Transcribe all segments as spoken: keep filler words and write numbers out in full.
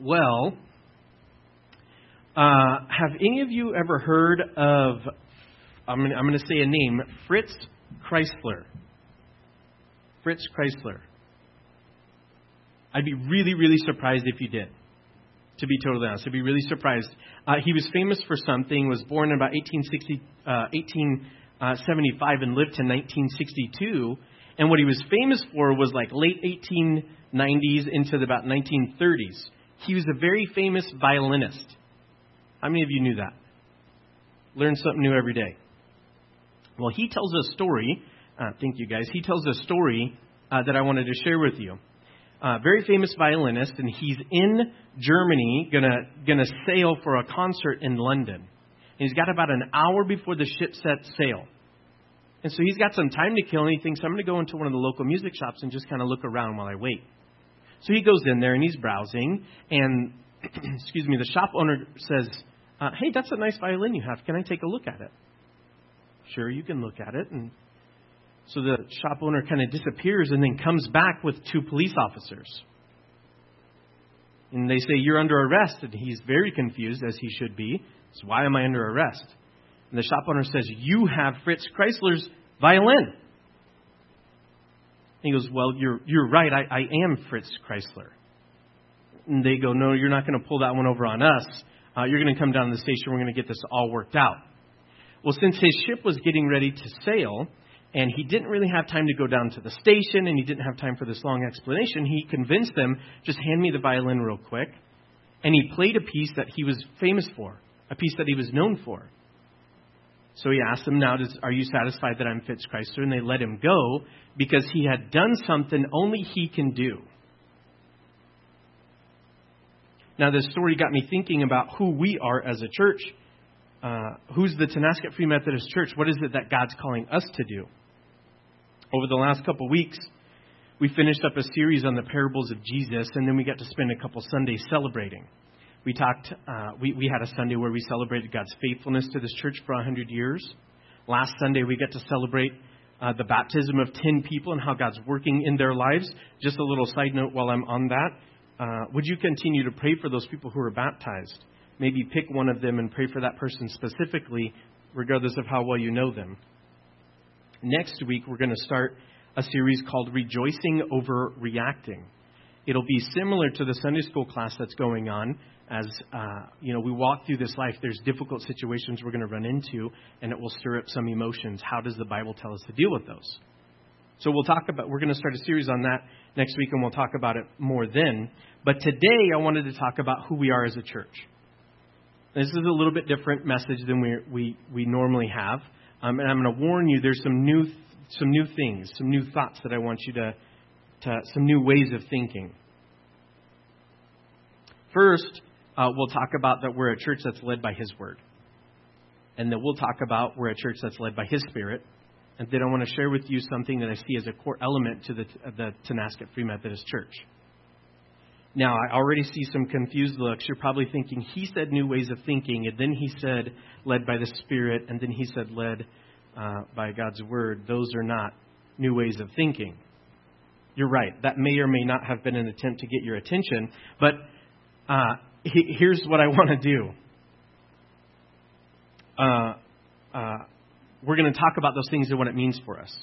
Well, uh, have any of you ever heard of, I'm going I'm to say a name, Fritz Kreisler? Fritz Kreisler. I'd be really, really surprised if you did, to be totally honest. I'd be really surprised. Uh, he was famous for something, was born in about eighteen sixty, uh, eighteen seventy-five and lived to nineteen sixty-two. And what he was famous for was like late eighteen nineties into the about nineteen thirties. He was a very famous violinist. How many of you knew that? Learn something new every day. Well, he tells a story. Uh, thank you, guys. He tells a story uh, that I wanted to share with you. Uh, very famous violinist, and he's in Germany, gonna gonna sail for a concert in London. And he's got about an hour before the ship sets sail. And so he's got some time to kill, and he thinks, I'm going to go into one of the local music shops and just kind of look around while I wait. So he goes in there, and he's browsing, and, excuse me, the shop owner says, uh, hey, that's a nice violin you have. Can I take a look at it? Sure, you can look at it. And so the shop owner kind of disappears and then comes back with two police officers. And they say, you're under arrest. And he's very confused, as he should be. So why am I under arrest? And the shop owner says, you have Fritz Kreisler's violin. And he goes, well, you're you're right. I, I am Fritz Kreisler. And they go, no, you're not going to pull that one over on us. Uh, you're going to come down to the station. We're going to get this all worked out. Well, since his ship was getting ready to sail, and he didn't really have time to go down to the station, and he didn't have time for this long explanation, he convinced them, just hand me the violin real quick. And he played a piece that he was famous for, a piece that he was known for. So he asked them, now, does, are you satisfied that I'm Fritz Kreisler? And they let him go because he had done something only he can do. Now, this story got me thinking about who we are as a church. Uh, who's the Tonasket Free Methodist Church? What is it that God's calling us to do? Over the last couple weeks, we finished up a series on the parables of Jesus, and then we got to spend a couple Sundays celebrating. We talked. Uh, we, we had a Sunday where we celebrated God's faithfulness to this church for one hundred years. Last Sunday, we got to celebrate uh, the baptism of ten people and how God's working in their lives. Just a little side note while I'm on that. Uh, would you continue to pray for those people who are baptized? Maybe pick one of them and pray for that person specifically, regardless of how well you know them. Next week, we're going to start a series called Rejoicing Over Reacting. It'll be similar to the Sunday school class that's going on. As uh, you know, we walk through this life, there's difficult situations we're going to run into, and it will stir up some emotions. How does the Bible tell us to deal with those? So we'll talk about, we're going to start a series on that next week, and we'll talk about it more then. But today, I wanted to talk about who we are as a church. This is a little bit different message than we we, we normally have. Um, and I'm going to warn you, there's some new some new things, some new thoughts that I want you to, to some new ways of thinking. First, uh, we'll talk about that we're a church that's led by His Word. And then we'll talk about we're a church that's led by His Spirit. And then I want to share with you something that I see as a core element to the, the Tonasket Free Methodist Church. Now, I already see some confused looks. You're probably thinking, he said new ways of thinking, and then he said led by the Spirit, and then he said led uh, by God's Word. Those are not new ways of thinking. You're right. That may or may not have been an attempt to get your attention. But uh, he, here's what I want to do. Uh, uh, we're going to talk about those things and what it means for us.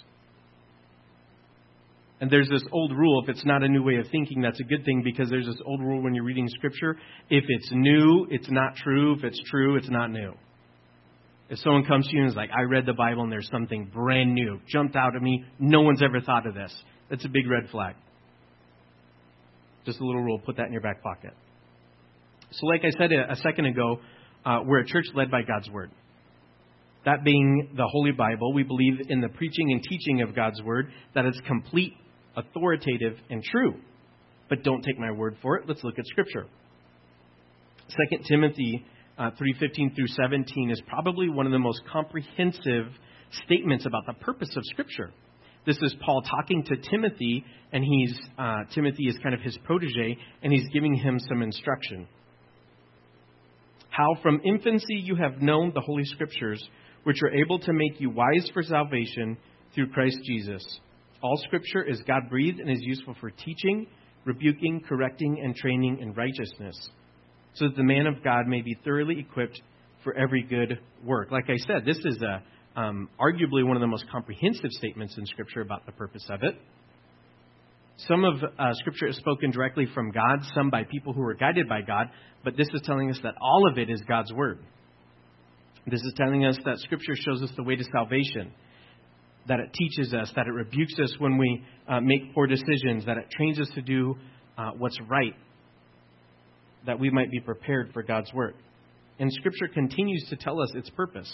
And there's this old rule, if it's not a new way of thinking, that's a good thing, because there's this old rule when you're reading Scripture. If it's new, it's not true. If it's true, it's not new. If someone comes to you and is like, I read the Bible and there's something brand new, jumped out at me, no one's ever thought of this, that's a big red flag. Just a little rule, put that in your back pocket. So like I said a, a second ago, uh, we're a church led by God's Word. That being the Holy Bible, we believe in the preaching and teaching of God's Word, that it's complete, authoritative, and true. But don't take my word for it. Let's look at Scripture. Second Timothy uh, three fifteen through seventeen is probably one of the most comprehensive statements about the purpose of Scripture. This is Paul talking to Timothy, and he's uh, Timothy is kind of his protege, and he's giving him some instruction. How from infancy you have known the Holy Scriptures, which are able to make you wise for salvation through Christ Jesus. All Scripture is God-breathed and is useful for teaching, rebuking, correcting, and training in righteousness, so that the man of God may be thoroughly equipped for every good work. Like I said, this is a, um, arguably one of the most comprehensive statements in Scripture about the purpose of it. Some of uh, Scripture is spoken directly from God, some by people who are guided by God, but this is telling us that all of it is God's Word. This is telling us that Scripture shows us the way to salvation, that it teaches us, that it rebukes us when we uh, make poor decisions, that it trains us to do uh, what's right, that we might be prepared for God's work. And Scripture continues to tell us its purpose.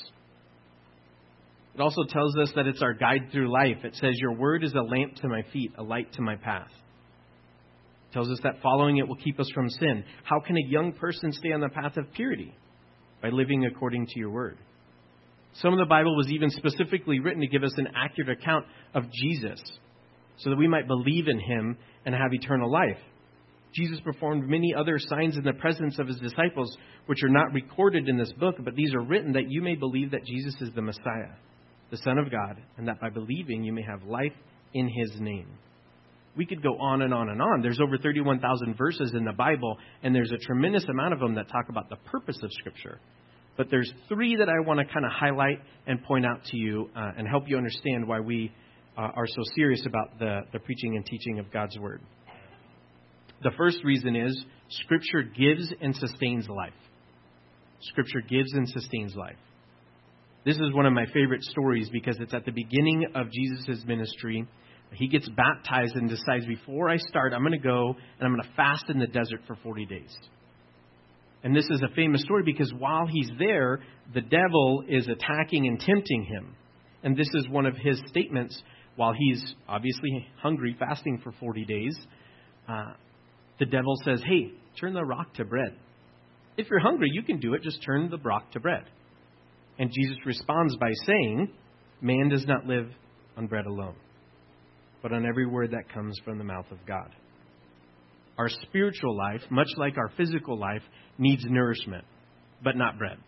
It also tells us that it's our guide through life. It says, your word is a lamp to my feet, a light to my path. It tells us that following it will keep us from sin. How can a young person stay on the path of purity? By living according to your word. Some of the Bible was even specifically written to give us an accurate account of Jesus, so that we might believe in him and have eternal life. Jesus performed many other signs in the presence of his disciples, which are not recorded in this book, but these are written that you may believe that Jesus is the Messiah, the Son of God, and that by believing you may have life in his name. We could go on and on and on. There's over thirty-one thousand verses in the Bible, and there's a tremendous amount of them that talk about the purpose of Scripture. But there's three that I want to kind of highlight and point out to you uh, and help you understand why we uh, are so serious about the, the preaching and teaching of God's Word. The first reason is Scripture gives and sustains life. Scripture gives and sustains life. This is one of my favorite stories because it's at the beginning of Jesus' ministry. He gets baptized and decides, before I start, I'm going to go and I'm going to fast in the desert for forty days. And this is a famous story because while he's there, the devil is attacking and tempting him. And this is one of his statements while he's obviously hungry, fasting for forty days. Uh, the devil says, hey, turn the rock to bread. If you're hungry, you can do it. Just turn the rock to bread. And Jesus responds by saying, man does not live on bread alone, but on every word that comes from the mouth of God. Our spiritual life, much like our physical life, needs nourishment, but not bread.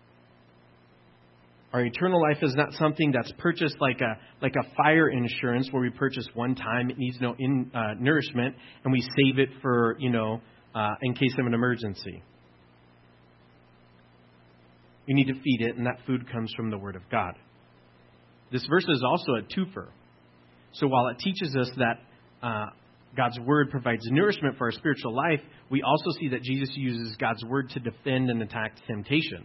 Our eternal life is not something that's purchased like a like a fire insurance where we purchase one time. It needs no in, uh, nourishment, and we save it for, you know, uh, in case of an emergency. We need to feed it, and that food comes from the Word of God. This verse is also a twofer. So while it teaches us that uh, God's Word provides nourishment for our spiritual life, we also see that Jesus uses God's Word to defend and attack temptation.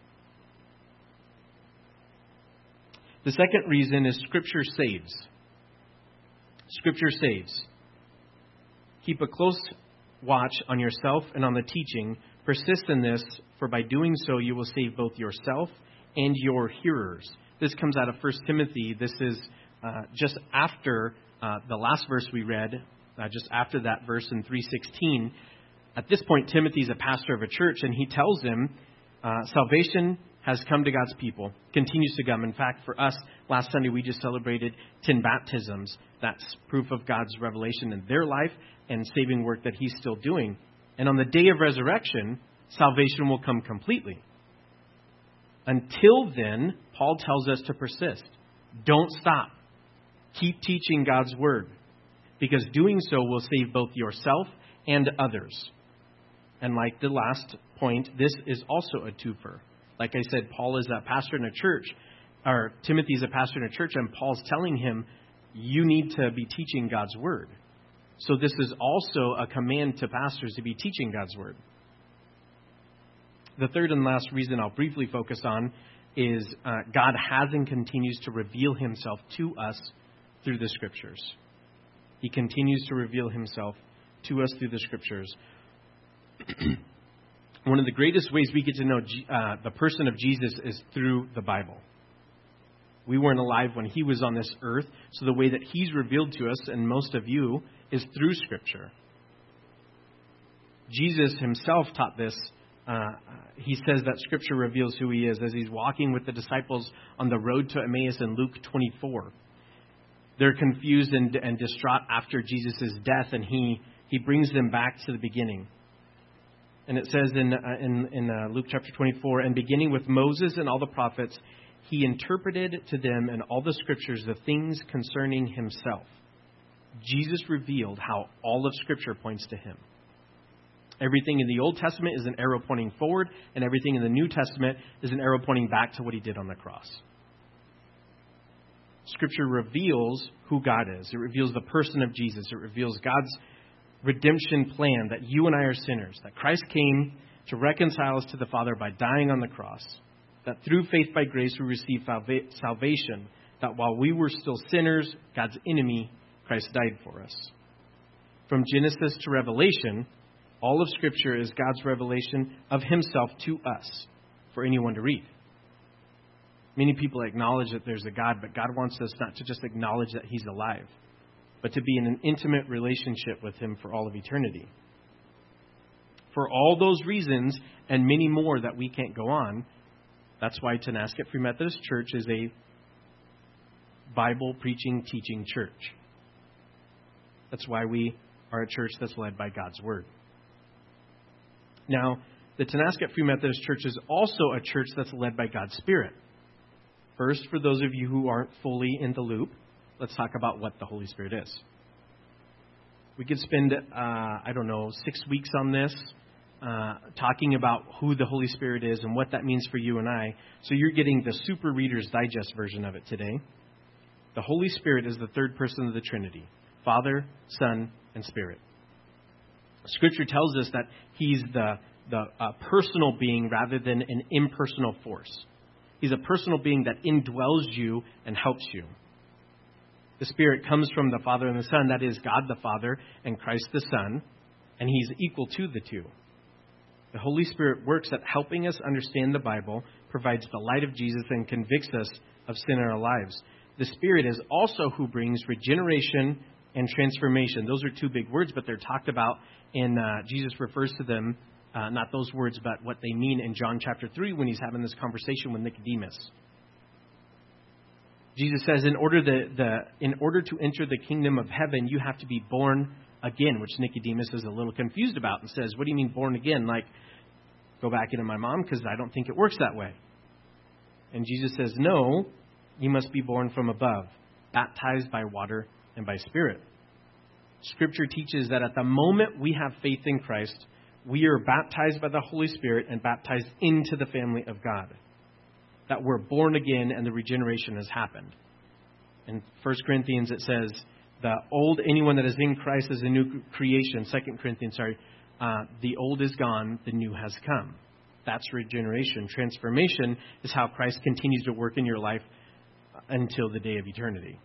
The second reason is Scripture saves. Scripture saves. Keep a close watch on yourself and on the teaching. Persist in this, for by doing so you will save both yourself and your hearers. This comes out of First Timothy. This is uh, just after uh, the last verse we read, uh, just after that verse in three sixteen. At this point, Timothy's a pastor of a church, and he tells him uh, salvation has come to God's people, continues to come. In fact, for us, last Sunday we just celebrated ten baptisms. That's proof of God's revelation in their life and saving work that he's still doing. And on the day of resurrection, salvation will come completely. Until then, Paul tells us to persist. Don't stop. Keep teaching God's Word, because doing so will save both yourself and others. And like the last point, this is also a twofer. Like I said, Paul is a pastor in a church, or Timothy is a pastor in a church, and Paul's telling him, you need to be teaching God's Word. So this is also a command to pastors to be teaching God's Word. The third and last reason I'll briefly focus on is uh, God has and continues to reveal himself to us through the Scriptures. He continues to reveal himself to us through the Scriptures. One of the greatest ways we get to know uh, the person of Jesus is through the Bible. We weren't alive when he was on this earth, so the way that he's revealed to us, and most of you, is through Scripture. Jesus himself taught this. Uh, he says that Scripture reveals who he is as he's walking with the disciples on the road to Emmaus in Luke twenty-four. They're confused and, and distraught after Jesus' death, and he, he brings them back to the beginning. And it says in, uh, in, in uh, Luke chapter twenty-four, and beginning with Moses and all the prophets, he interpreted to them in all the Scriptures the things concerning himself. Jesus revealed how all of Scripture points to him. Everything in the Old Testament is an arrow pointing forward, and everything in the New Testament is an arrow pointing back to what he did on the cross. Scripture reveals who God is. It reveals the person of Jesus. It reveals God's redemption plan, that you and I are sinners, that Christ came to reconcile us to the Father by dying on the cross, that through faith by grace we receive salvation, that while we were still sinners, God's enemy, Christ died for us. From Genesis to Revelation, all of Scripture is God's revelation of himself to us for anyone to read. Many people acknowledge that there's a God, but God wants us not to just acknowledge that he's alive, but to be in an intimate relationship with him for all of eternity. For all those reasons and many more that we can't go on, that's why Tonasket Free Methodist Church is a Bible preaching, teaching church. That's why we are a church that's led by God's Word. Now, the Tonasket Free Methodist Church is also a church that's led by God's Spirit. First, for those of you who aren't fully in the loop, let's talk about what the Holy Spirit is. We could spend, uh, I don't know, six weeks on this, uh, talking about who the Holy Spirit is and what that means for you and I. So you're getting the Super Reader's Digest version of it today. The Holy Spirit is the third person of the Trinity, Father, Son, and Spirit. Scripture tells us that he's the, the uh, personal being rather than an impersonal force. He's a personal being that indwells you and helps you. The Spirit comes from the Father and the Son. That is God the Father and Christ the Son. And he's equal to the two. The Holy Spirit works at helping us understand the Bible, provides the light of Jesus, and convicts us of sin in our lives. The Spirit is also who brings regeneration and transformation. Those are two big words, but they're talked about, and uh, Jesus refers to them. Uh, not those words, but what they mean in John chapter three when he's having this conversation with Nicodemus. Jesus says, in order, the, the, in order to enter the kingdom of heaven, you have to be born again, which Nicodemus is a little confused about and says, what do you mean born again? Like, go back into my mom because I don't think it works that way. And Jesus says, no, you must be born from above, baptized by water and by Spirit. Scripture teaches that at the moment we have faith in Christ, we are baptized by the Holy Spirit and baptized into the family of God. That we're born again and the regeneration has happened. In First Corinthians it says, the old, anyone that is in Christ is a new creation. Second Corinthians, sorry, uh, the old is gone, the new has come. That's regeneration. Transformation is how Christ continues to work in your life until the day of eternity.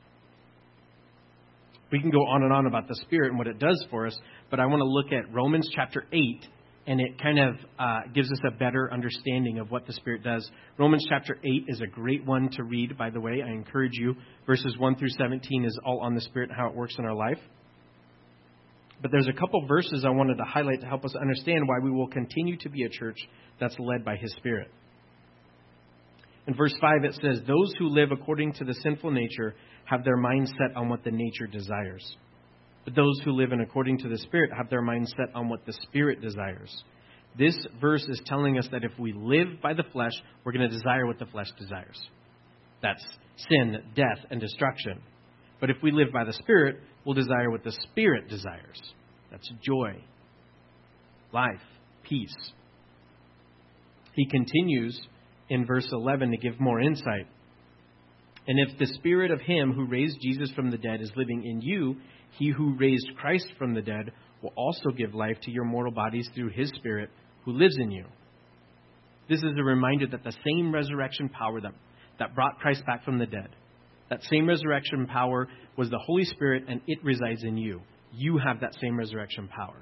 We can go on and on about the Spirit and what it does for us, but I want to look at Romans chapter eight, and it kind of uh, gives us a better understanding of what the Spirit does. Romans chapter eight is a great one to read, by the way. I encourage you. Verses one through seventeen is all on the Spirit and how it works in our life. But there's a couple verses I wanted to highlight to help us understand why we will continue to be a church that's led by His Spirit. In verse five, it says, those who live according to the sinful nature have their mind set on what the nature desires. But those who live in according to the Spirit have their mind set on what the Spirit desires. This verse is telling us that if we live by the flesh, we're going to desire what the flesh desires. That's sin, death, and destruction. But if we live by the Spirit, we'll desire what the Spirit desires. That's joy, life, peace. He continues in verse eleven to give more insight. And if the Spirit of Him who raised Jesus from the dead is living in you, He who raised Christ from the dead will also give life to your mortal bodies through His Spirit who lives in you. This is a reminder that the same resurrection power that, that brought Christ back from the dead, that same resurrection power was the Holy Spirit, and it resides in you. You have that same resurrection power.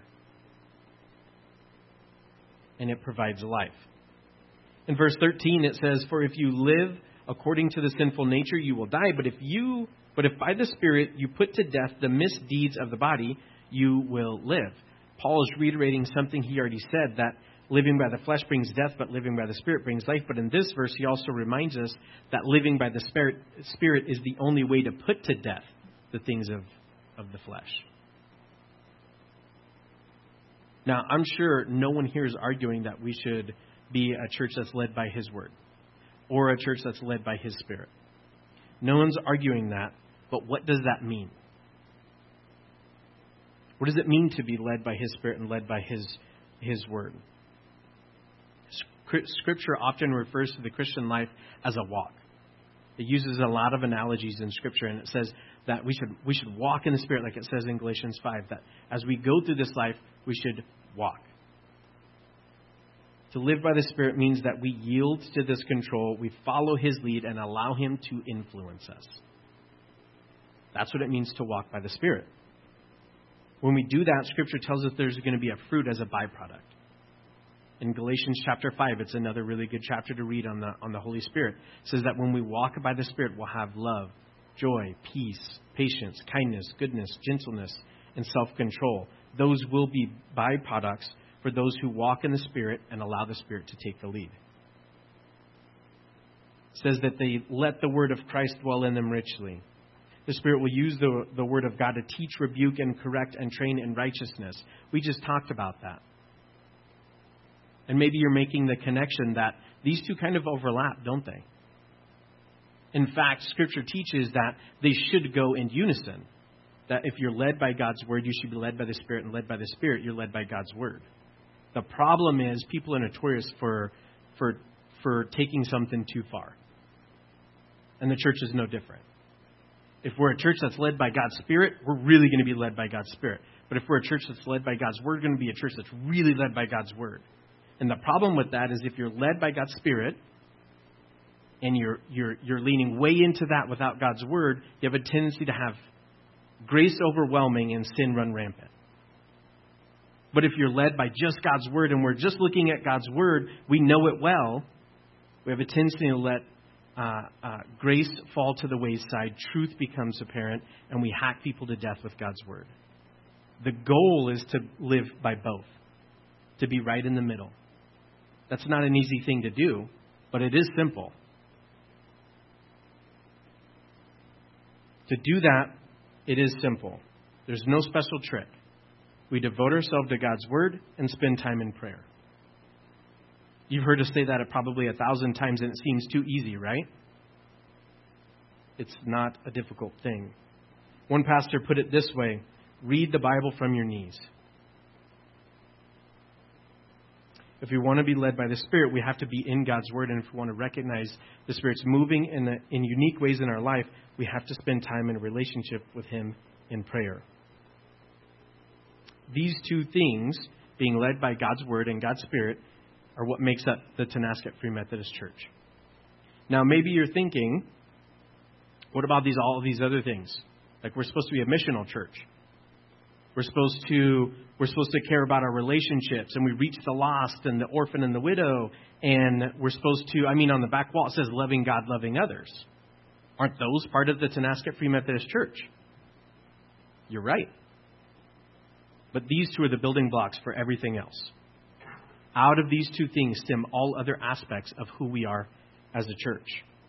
And it provides life. In verse thirteen it says, for if you live according to the sinful nature, you will die. But if you, but if by the Spirit you put to death the misdeeds of the body, you will live. Paul is reiterating something he already said, that living by the flesh brings death, but living by the Spirit brings life. But in this verse, he also reminds us that living by the Spirit, Spirit is the only way to put to death the things of, of the flesh. Now, I'm sure no one here is arguing that we should be a church that's led by His Word, or a church that's led by His Spirit. No one's arguing that, but what does that mean? What does it mean to be led by His Spirit and led by His, His Word? Scripture often refers to the Christian life as a walk. It uses a lot of analogies in Scripture, and it says that we should we should walk in the Spirit, like it says in Galatians five, that as we go through this life, we should walk. To live by the Spirit means that we yield to this control, we follow His lead, and allow Him to influence us. That's what it means to walk by the Spirit. When we do that, Scripture tells us there's going to be a fruit as a byproduct. In Galatians chapter five, it's another really good chapter to read on the on the Holy Spirit. It says that when we walk by the Spirit, we'll have love, joy, peace, patience, kindness, goodness, gentleness, and self-control. Those will be byproducts for those who walk in the Spirit and allow the Spirit to take the lead. It says that they let the word of Christ dwell in them richly. The Spirit will use the, the word of God to teach, rebuke, and correct and train in righteousness. We just talked about that. And maybe you're making the connection that these two kind of overlap, don't they? In fact, Scripture teaches that they should go in unison. That if you're led by God's Word, you should be led by the Spirit, and led by the Spirit, you're led by God's Word. The problem is people are notorious for, for, for taking something too far. And the church is no different. If we're a church that's led by God's Spirit, we're really going to be led by God's Spirit. But if we're a church that's led by God's Word, we're going to be a church that's really led by God's Word. And the problem with that is if you're led by God's Spirit and you're you're you're leaning way into that without God's Word, you have a tendency to have grace overwhelming and sin run rampant. But if you're led by just God's Word and we're just looking at God's Word, we know it well, we have a tendency to let uh, uh, grace fall to the wayside, truth becomes apparent, and we hack people to death with God's Word. The goal is to live by both, to be right in the middle. That's not an easy thing to do, but it is simple. To do that, it is simple. There's no special trick. We devote ourselves to God's Word and spend time in prayer. You've heard us say that probably a thousand times, and it seems too easy, right? It's not a difficult thing. One pastor put it this way: read the Bible from your knees. If we want to be led by the Spirit, we have to be in God's Word. And if we want to recognize the Spirit's moving in, the, in unique ways in our life, we have to spend time in a relationship with Him in prayer. These two things, being led by God's Word and God's Spirit, are what makes up the Tonasket Free Methodist Church. Now, maybe you're thinking, what about these all of these other things? Like, we're supposed to be a missional church. We're supposed to we're supposed to care about our relationships, and we reach the lost and the orphan and the widow, and we're supposed to, I mean, on the back wall it says loving God, loving others. Aren't those part of the Tonasket Free Methodist Church? You're right. But these two are the building blocks for everything else. Out of these two things stem all other aspects of who we are as a church.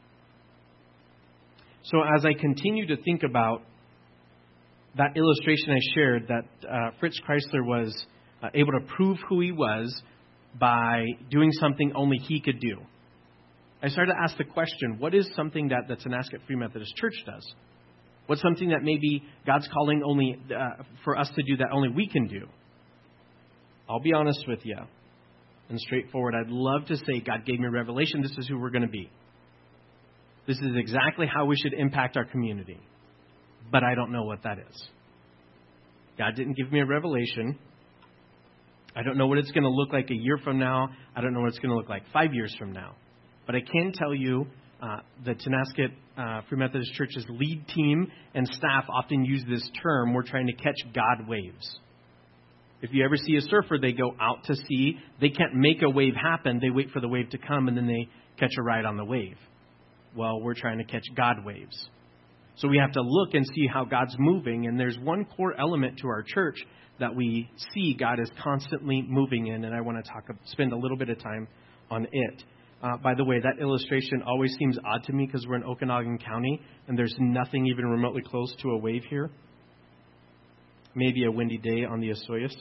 So as I continue to think about that illustration I shared, that uh, Fritz Kreisler was uh, able to prove who he was by doing something only he could do, I started to ask the question, what is something that the Tonasket Free Methodist Church does? What's something that maybe God's calling only uh, for us to do that only we can do? I'll be honest with you and straightforward. I'd love to say God gave me a revelation. This is who we're going to be. This is exactly how we should impact our community. But I don't know what that is. God didn't give me a revelation. I don't know what it's going to look like a year from now. I don't know what it's going to look like five years from now. But I can tell you uh, the Tonasket uh, Free Methodist Church's lead team and staff often use this term. We're trying to catch God waves. If you ever see a surfer, they go out to sea. They can't make a wave happen. They wait for the wave to come, and then they catch a ride on the wave. Well, we're trying to catch God waves. So we have to look and see how God's moving. And there's one core element to our church that we see God is constantly moving in. And I want to talk, spend a little bit of time on it. Uh, by the way, that illustration always seems odd to me because we're in Okanagan County and there's nothing even remotely close to a wave here. Maybe a windy day on the Osoyoos.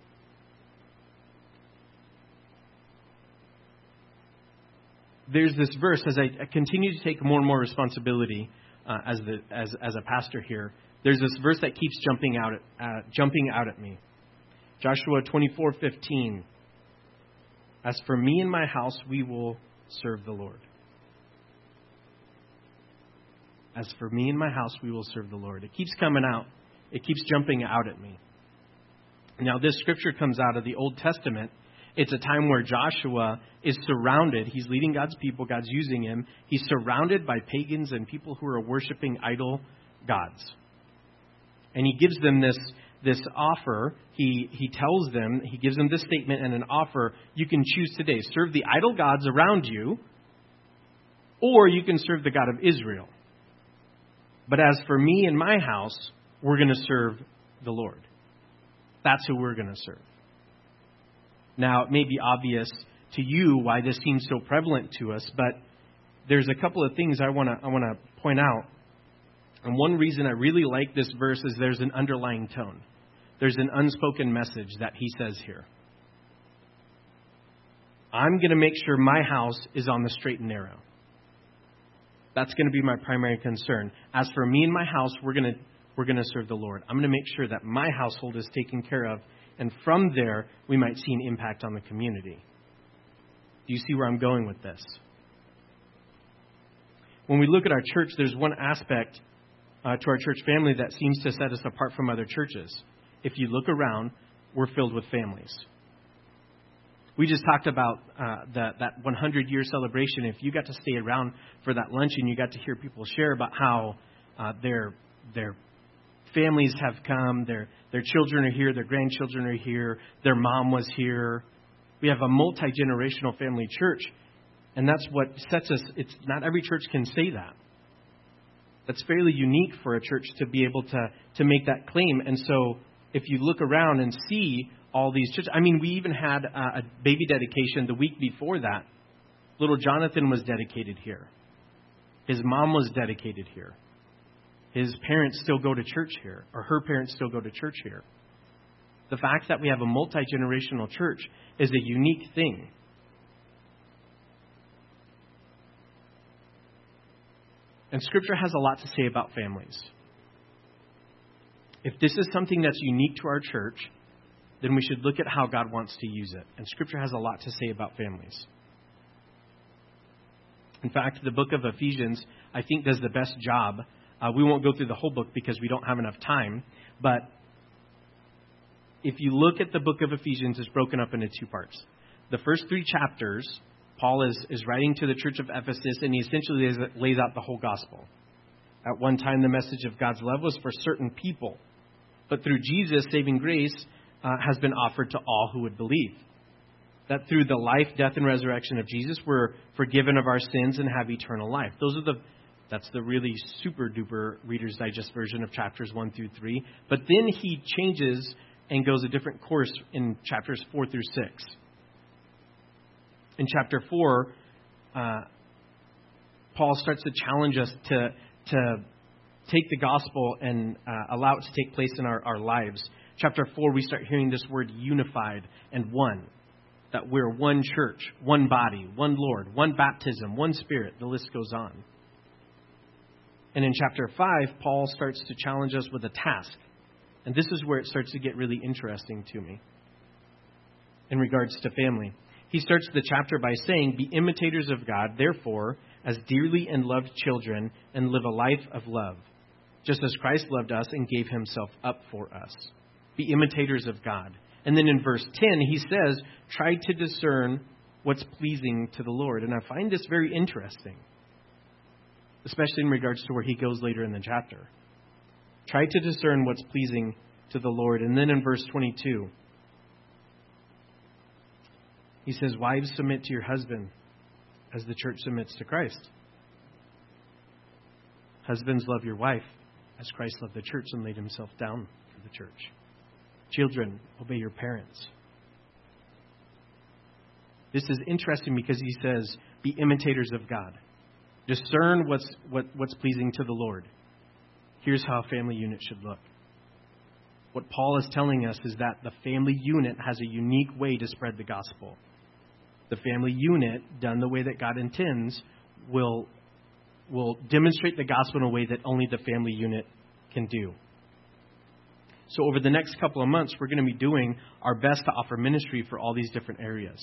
There's this verse, as I continue to take more and more responsibility uh, as the as as a pastor here, there's this verse that keeps jumping out at, uh, jumping out at me. Joshua twenty-four fifteen. As for me and my house, we will serve the Lord. As for me and my house, we will serve the Lord. It keeps coming out. It keeps jumping out at me. Now, this scripture comes out of the Old Testament. It's a time where Joshua is surrounded. He's leading God's people. God's using him. He's surrounded by pagans and people who are worshiping idol gods. And he gives them this, this offer. He, he tells them, he gives them this statement and an offer. You can choose today. Serve the idol gods around you, or you can serve the God of Israel. But as for me and my house, we're going to serve the Lord. That's who we're going to serve. Now, it may be obvious to you why this seems so prevalent to us, but there's a couple of things I want to I want to point out. And one reason I really like this verse is there's an underlying tone. There's an unspoken message that he says here. I'm going to make sure my house is on the straight and narrow. That's going to be my primary concern. As for me and my house, we're going to we're going to serve the Lord. I'm going to make sure that my household is taken care of. And from there, we might see an impact on the community. Do you see where I'm going with this? When we look at our church, there's one aspect uh, to our church family that seems to set us apart from other churches. If you look around, we're filled with families. We just talked about uh, the, that hundred-year celebration. If you got to stay around for that luncheon, you got to hear people share about how uh, their their families have come, their their children are here, their grandchildren are here, their mom was here. We have a multi-generational family church, and that's what sets us. It's not every church can say that. That's fairly unique for a church to be able to to make that claim. And so, if you look around and see all these churches, I mean, we even had a, a baby dedication the week before that. Little Jonathan was dedicated here. His mom was dedicated here. His parents still go to church here, or her parents still go to church here. The fact that we have a multi-generational church is a unique thing. And Scripture has a lot to say about families. If this is something that's unique to our church, then we should look at how God wants to use it. And Scripture has a lot to say about families. In fact, the book of Ephesians, I think, does the best job. Uh, we won't go through the whole book because we don't have enough time. But if you look at the book of Ephesians, it's broken up into two parts. The first three chapters, Paul is, is writing to the church of Ephesus, and he essentially lays, lays out the whole gospel. At one time, the message of God's love was for certain people. But through Jesus, saving grace uh, has been offered to all who would believe. That through the life, death, and resurrection of Jesus, we're forgiven of our sins and have eternal life. Those are the That's the really super duper Reader's Digest version of chapters one through three. But then he changes and goes a different course in chapters four through six. In chapter four, uh, Paul starts to challenge us to to take the gospel and uh, allow it to take place in our, our lives. Chapter four, we start hearing this word unified and one. That we're one church, one body, one Lord, one baptism, one Spirit. The list goes on. And in chapter five, Paul starts to challenge us with a task. And this is where it starts to get really interesting to me in regards to family. He starts the chapter by saying, be imitators of God, therefore, as dearly and loved children, and live a life of love, just as Christ loved us and gave himself up for us. Be imitators of God. And then in verse ten, he says, try to discern what's pleasing to the Lord. And I find this very interesting, especially in regards to where he goes later in the chapter. Try to discern what's pleasing to the Lord. And then in verse twenty-two, he says, wives, submit to your husband as the church submits to Christ. Husbands, love your wife as Christ loved the church and laid himself down for the church. Children, obey your parents. This is interesting because he says, be imitators of God. Discern what's what, what's pleasing to the Lord. Here's how a family unit should look. What Paul is telling us is that the family unit has a unique way to spread the gospel. The family unit, done the way that God intends, will, will demonstrate the gospel in a way that only the family unit can do. So over the next couple of months, we're going to be doing our best to offer ministry for all these different areas.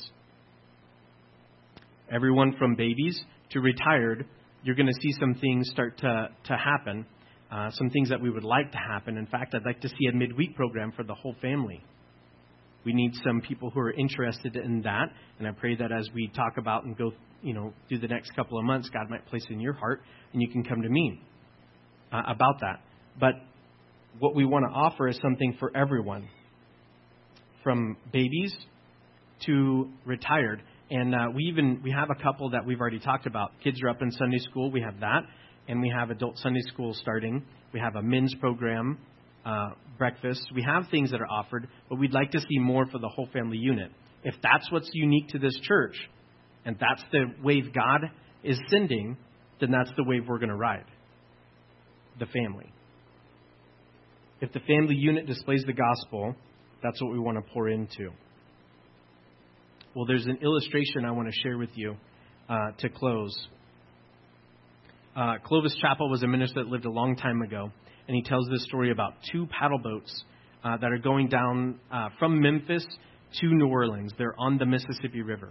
Everyone from babies to retired, you're going to see some things start to, to happen, uh, some things that we would like to happen. In fact, I'd like to see a midweek program for the whole family. We need some people who are interested in that, and I pray that as we talk about and go, you know, through the next couple of months, God might place in your heart, and you can come to me uh, about that. But what we want to offer is something for everyone, from babies to retired. And uh, we even we have a couple that we've already talked about. Kids are up in Sunday school. We have that. And we have adult Sunday school starting. We have a men's program, uh, breakfast. We have things that are offered, but we'd like to see more for the whole family unit. If that's what's unique to this church, and that's the wave God is sending, then that's the wave we're going to ride, the family. If the family unit displays the gospel, that's what we want to pour into. Well, there's an illustration I want to share with you uh, to close. Uh, Clovis Chappell was a minister that lived a long time ago, and he tells this story about two paddle boats uh, that are going down uh, from Memphis to New Orleans. They're on the Mississippi River.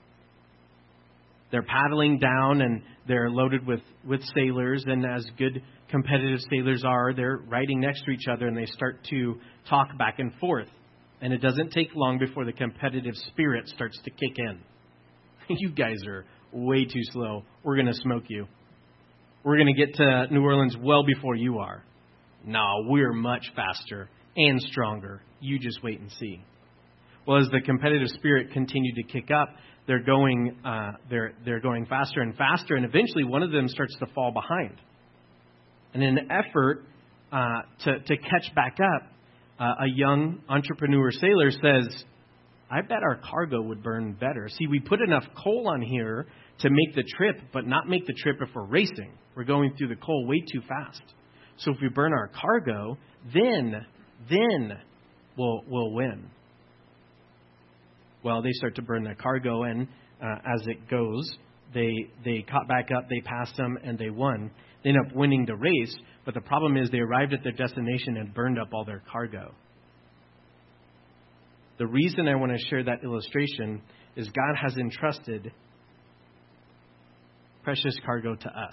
They're paddling down, and they're loaded with, with sailors, and as good competitive sailors are, they're riding next to each other, and they start to talk back and forth. And it doesn't take long before the competitive spirit starts to kick in. You guys are way too slow. We're going to smoke you. We're going to get to New Orleans well before you are. No, we're much faster and stronger. You just wait and see. Well, as the competitive spirit continued to kick up, they're going, uh, they're they're going faster and faster, and eventually one of them starts to fall behind. And in an effort uh, to to catch back up, Uh, a young entrepreneur sailor says, I bet our cargo would burn better. See, we put enough coal on here to make the trip, but not make the trip if we're racing. We're going through the coal way too fast. So if we burn our cargo, then, then we'll, we'll win. Well, they start to burn their cargo, and uh, as it goes, they, they caught back up, they passed them, and they won. They end up winning the race, but the problem is they arrived at their destination and burned up all their cargo. The reason I want to share that illustration is God has entrusted precious cargo to us.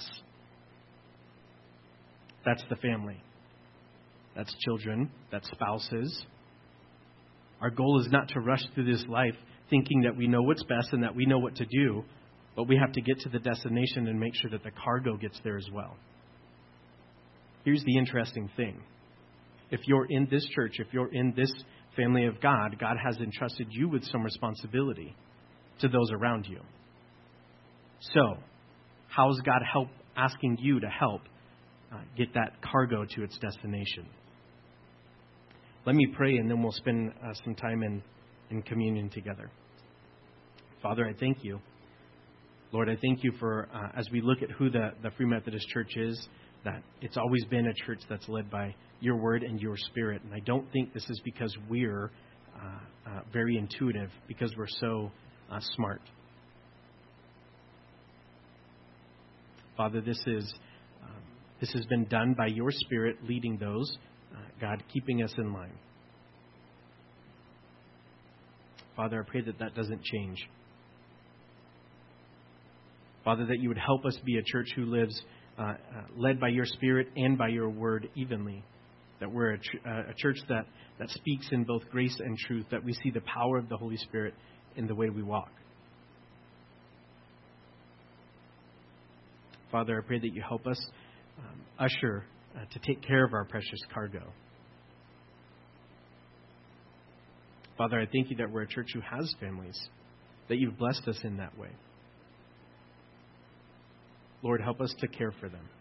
That's the family. That's children. That's spouses. Our goal is not to rush through this life thinking that we know what's best and that we know what to do, but we have to get to the destination and make sure that the cargo gets there as well. Here's the interesting thing. If you're in this church, if you're in this family of God, God has entrusted you with some responsibility to those around you. So, how is God help asking you to help uh, get that cargo to its destination? Let me pray, and then we'll spend uh, some time in, in communion together. Father, I thank you. Lord, I thank you for, uh, as we look at who the, the Free Methodist Church is, that it's always been a church that's led by your word and your spirit. And I don't think this is because we're uh, uh, very intuitive, because we're so uh, smart. Father, this is um, this has been done by your spirit leading those, uh, God, keeping us in line. Father, I pray that that doesn't change. Father, that you would help us be a church who lives uh, uh, led by your spirit and by your word evenly. That we're a, ch- uh, a church that, that speaks in both grace and truth. That we see the power of the Holy Spirit in the way we walk. Father, I pray that you help us um, usher uh, to take care of our precious cargo. Father, I thank you that we're a church who has families. That you've blessed us in that way. Lord, help us to care for them.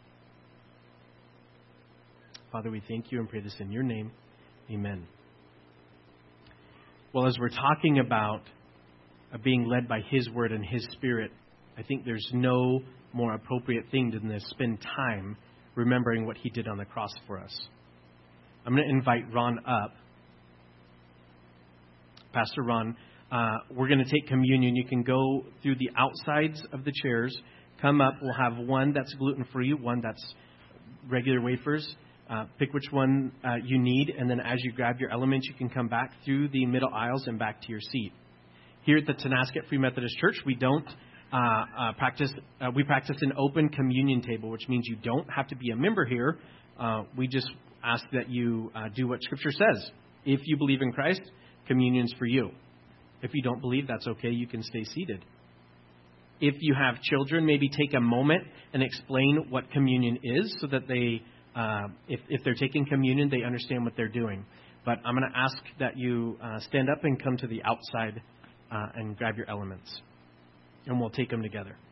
Father, we thank you and pray this in your name. Amen. Well, as we're talking about uh, being led by his word and his spirit, I think there's no more appropriate thing than to spend time remembering what he did on the cross for us. I'm going to invite Ron up. Pastor Ron, uh, we're going to take communion. You can go through the outsides of the chairs. Come up. We'll have one that's gluten-free, one that's regular wafers. Uh, pick which one uh, you need, and then as you grab your elements, you can come back through the middle aisles and back to your seat. Here at the Tonasket Free Methodist Church, we don't uh, uh, practice. Uh, we practice an open communion table, which means you don't have to be a member here. Uh, we just ask that you uh, do what Scripture says. If you believe in Christ, communion's for you. If you don't believe, that's okay. You can stay seated. If you have children, maybe take a moment and explain what communion is so that they, uh, if, if they're taking communion, they understand what they're doing. But I'm going to ask that you uh, stand up and come to the outside uh, and grab your elements. And we'll take them together.